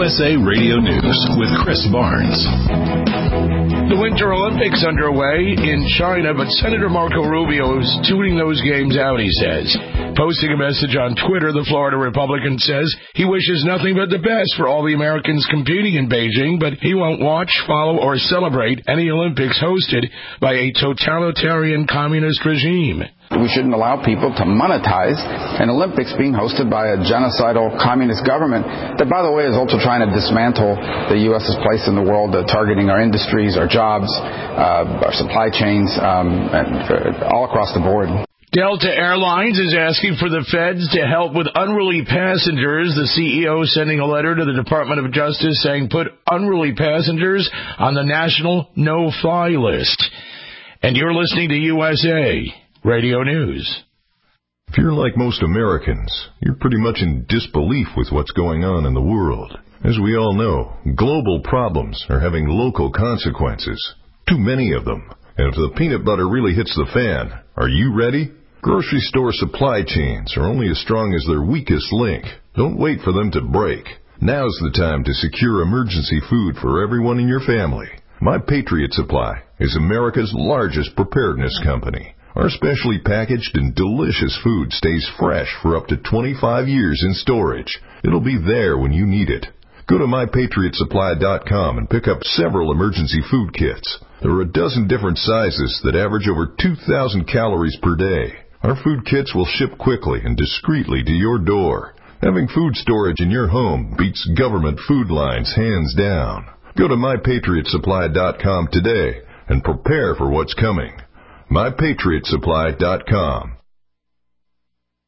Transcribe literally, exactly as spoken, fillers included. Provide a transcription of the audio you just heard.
S A Radio News with Chris Barnes. The Winter Olympics underway in China, but Senator Marco Rubio is tuning those games out, he says. Posting a message on Twitter, the Florida Republican says he wishes nothing but the best for all the Americans competing in Beijing, but he won't watch, follow, or celebrate any Olympics hosted by a totalitarian communist regime. We shouldn't allow people to monetize an Olympics being hosted by a genocidal communist government that, by the way, is also trying to dismantle the U S's place in the world, uh, targeting our industries, our jobs, uh, our supply chains, um, and, uh, all across the board. Delta Airlines is asking for the feds to help with unruly passengers. The C E O sending a letter to the Department of Justice saying put unruly passengers on the national no-fly list. And you're listening to U S A Radio News. If you're like most Americans, you're pretty much in disbelief with what's going on in the world. As we all know, global problems are having local consequences. Too many of them. And if the peanut butter really hits the fan, are you ready? Grocery store supply chains are only as strong as their weakest link. Don't wait for them to break. Now's the time to secure emergency food for everyone in your family. My Patriot Supply is America's largest preparedness company. Our specially packaged and delicious food stays fresh for up to twenty-five years in storage. It'll be there when you need it. Go to my patriot supply dot com and pick up several emergency food kits. There are a dozen different sizes that average over two thousand calories per day. Our food kits will ship quickly and discreetly to your door. Having food storage in your home beats government food lines hands down. Go to my patriot supply dot com today and prepare for what's coming. my patriot supply dot com.